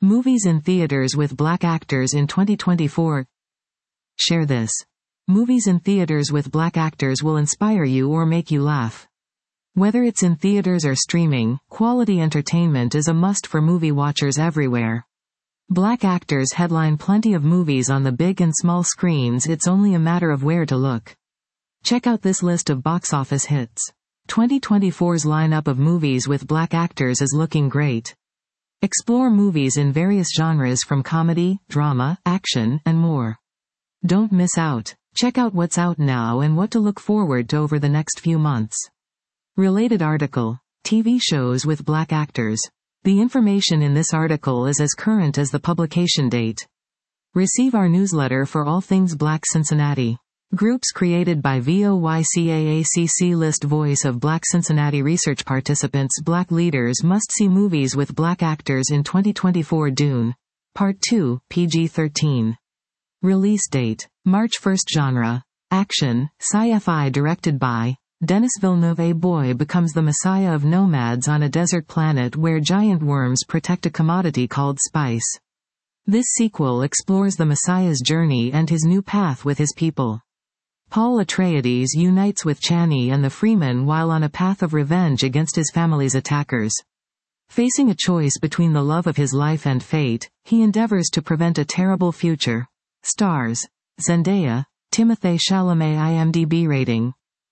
Movies in theaters with black actors in 2024. Share this. Movies in theaters with black actors will inspire you or make you laugh. Whether it's in theaters or streaming, quality entertainment is a must for movie watchers everywhere. Black actors headline plenty of movies on the big and small screens, it's only a matter of where to look. Check out this list of box office hits. 2024's lineup of movies with black actors is looking great. Explore movies in various genres from comedy, drama, action, and more. Don't miss out. Check out what's out now and what to look forward to over the next few months. Related article. TV shows with black actors. The information in this article is as current as the publication date. Receive our newsletter for all things Black Cincinnati. Groups created by VOYCAACC list Voice of Black Cincinnati research participants. Black leaders must see movies with black actors in 2024. Dune. Part 2, PG-13. Release date. March 1. Genre. Action, sci-fi directed by Denis Villeneuve. A boy becomes the messiah of nomads on a desert planet where giant worms protect a commodity called spice. This sequel explores the messiah's journey and his new path with his people. Paul Atreides unites with Chani and the Freeman while on a path of revenge against his family's attackers. Facing a choice between the love of his life and fate, he endeavors to prevent a terrible future. Stars. Zendaya, Timothée Chalamet. IMDb rating.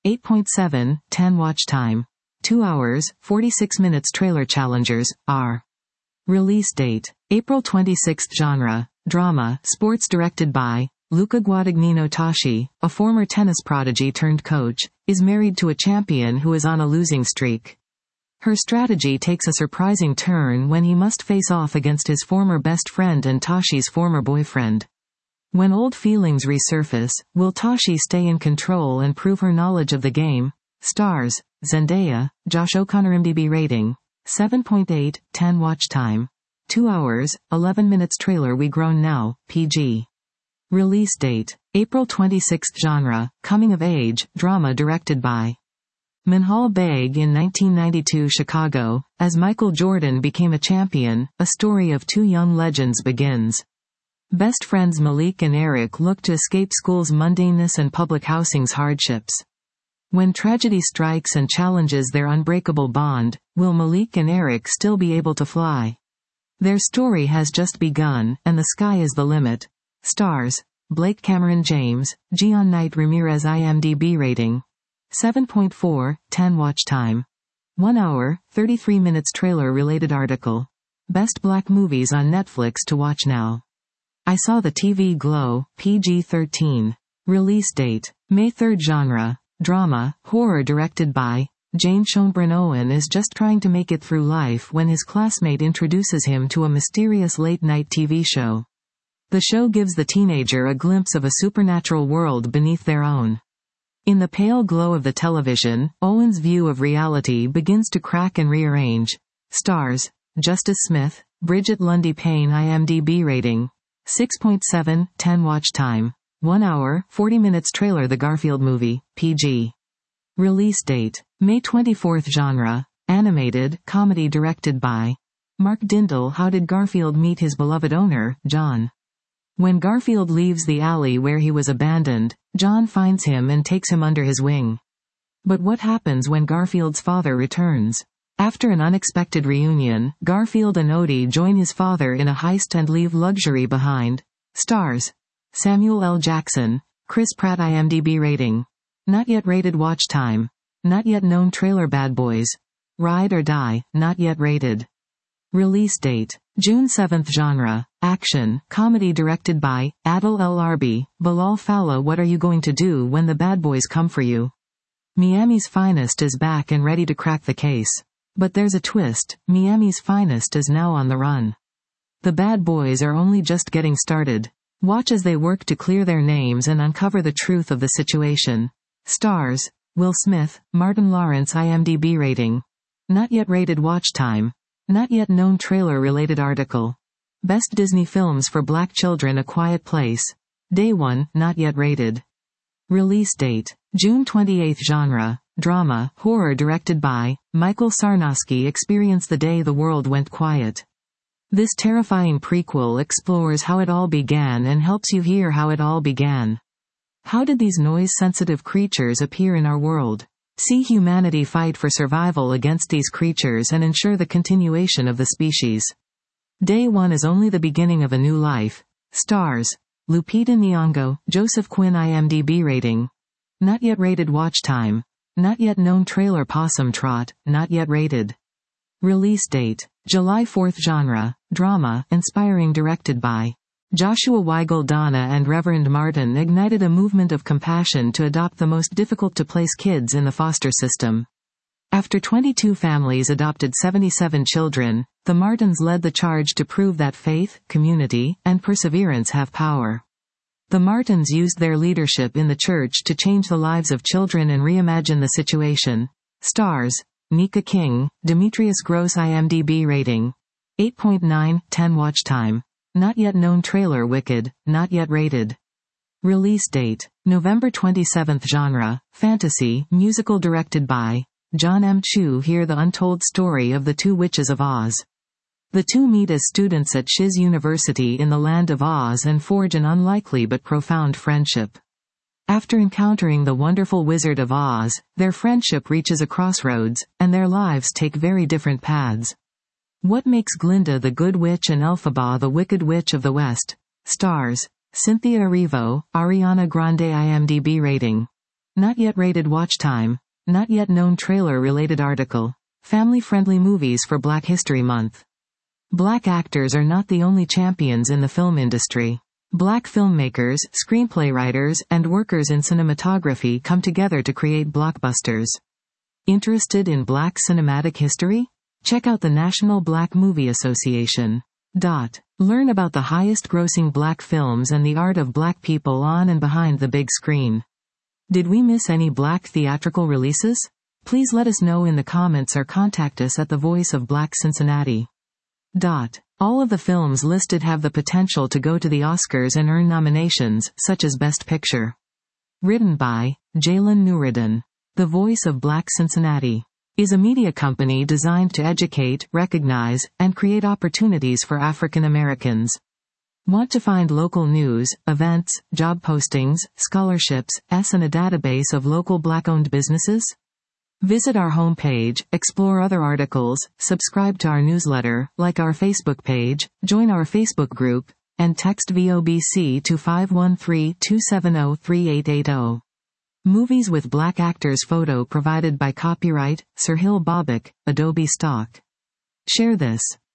8.7, 10 watch time. 2 hours, 46 minutes. Trailer. Challengers, R. Release date. April 26. Genre. Drama, sports directed by Luca Guadagnino. Tashi, a former tennis prodigy turned coach, is married to a champion who is on a losing streak. Her strategy takes a surprising turn when he must face off against his former best friend and Tashi's former boyfriend. When old feelings resurface, will Tashi stay in control and prove her knowledge of the game? Stars. Zendaya, Josh O'Connor. IMDb rating. 7.8, 10 watch time. 2 hours, 11 minutes. Trailer. We Grown Now, PG. Release date. April 26. Genre, coming of age, drama directed by Minhal Baig. In 1992 Chicago, as Michael Jordan became a champion, a story of two young legends begins. Best friends Malik and Eric look to escape school's mundaneness and public housing's hardships. When tragedy strikes and challenges their unbreakable bond, will Malik and Eric still be able to fly? Their story has just begun, and the sky is the limit. Stars. Blake Cameron James, Gian Knight Ramirez. IMDb rating. 7.4, 10 watch time. 1 hour, 33 minutes. Trailer. Related article. Best black movies on Netflix to watch now. I Saw the TV Glow, PG-13. Release date. May 3. Genre. Drama, horror directed by Jane Schoenbrunn. Owen is just trying to make it through life when his classmate introduces him to a mysterious late-night TV show. The show gives the teenager a glimpse of a supernatural world beneath their own. In the pale glow of the television, Owen's view of reality begins to crack and rearrange. Stars. Justice Smith, Bridget Lundy Payne. IMDb rating. 6.7, 10 watch time. 1 hour, 40 minutes. Trailer. The Garfield Movie, PG. Release date. May 24. Genre. Animated, comedy directed by Mark Dindal. How did Garfield meet his beloved owner, John? When Garfield leaves the alley where he was abandoned, John finds him and takes him under his wing. But what happens when Garfield's father returns? After an unexpected reunion, Garfield and Odie join his father in a heist and leave luxury behind. Stars. Samuel L. Jackson, Chris Pratt. IMDb rating. Not yet rated. Watch time. Not yet known. Trailer. Bad Boys. Ride or Die, not yet rated. Release date. June 7. Genre. Action, comedy directed by Adil El Arbi, Bilal Fallah. What are you going to do when the bad boys come for you? Miami's Finest is back and ready to crack the case. But there's a twist. Miami's Finest is now on the run. The bad boys are only just getting started. Watch as they work to clear their names and uncover the truth of the situation. Stars. Will Smith, Martin Lawrence. IMDb rating. Not yet rated. Watch time. Not yet known. Trailer. Related article. Best Disney films for black children. A Quiet Place. Day 1, not yet rated. Release date. June 28. Genre. Drama, horror directed by Michael Sarnowski. Experience the day the world went quiet. This terrifying prequel explores how it all began and helps you hear how it all began. How did these noise-sensitive creatures appear in our world? See humanity fight for survival against these creatures and ensure the continuation of the species. Day one is only the beginning of a new life. Stars: Lupita Nyong'o, Joseph Quinn. IMDb rating: not yet rated. Watch time: not yet known. Trailer: Possum Trot, not yet rated. Release date: July 4th. Genre: drama, inspiring. Directed by Joshua Weigel. Donna and Reverend Martin ignited a movement of compassion to adopt the most difficult-to-place kids in the foster system. After 22 families adopted 77 children, the Martins led the charge to prove that faith, community, and perseverance have power. The Martins used their leadership in the church to change the lives of children and reimagine the situation. Stars: Nika King, Demetrius Gross. IMDb rating: 8.9/10. Watch time: not yet known. Trailer: Wicked, not yet rated. Release date: November 27th. Genre: fantasy, musical. Directed by John M. Chu. Hear the untold story of the two witches of Oz. The two meet as students at Shiz University in the Land of Oz and forge an unlikely but profound friendship. After encountering the wonderful Wizard of Oz, their friendship reaches a crossroads, and their lives take very different paths. What makes Glinda the Good Witch and Elphaba the Wicked Witch of the West? Stars: Cynthia Erivo, Ariana Grande. IMDb rating: not yet rated. Watch time: not yet known. Trailer related article: family-friendly movies for Black History Month. Black actors are not the only champions in the film industry. Black filmmakers, screenplay writers, and workers in cinematography come together to create blockbusters. Interested in Black cinematic history? Check out the National Black Movie Association. Learn about the highest-grossing Black films and the art of Black people on and behind the big screen. Did we miss any Black theatrical releases? Please let us know in the comments or contact us at the Voice of Black Cincinnati. All of the films listed have the potential to go to the Oscars and earn nominations, such as Best Picture. Written by Jalen Nuruddin. The Voice of Black Cincinnati is a media company designed to educate, recognize, and create opportunities for African Americans. Want to find local news, events, job postings, scholarships, and a database of local Black-owned businesses? Visit our homepage, explore other articles, subscribe to our newsletter, like our Facebook page, join our Facebook group, and text VOBC to 513-270-3880. Movies with Black actors. Photo provided by copyright Sirhil Babak, Adobe Stock. Share this.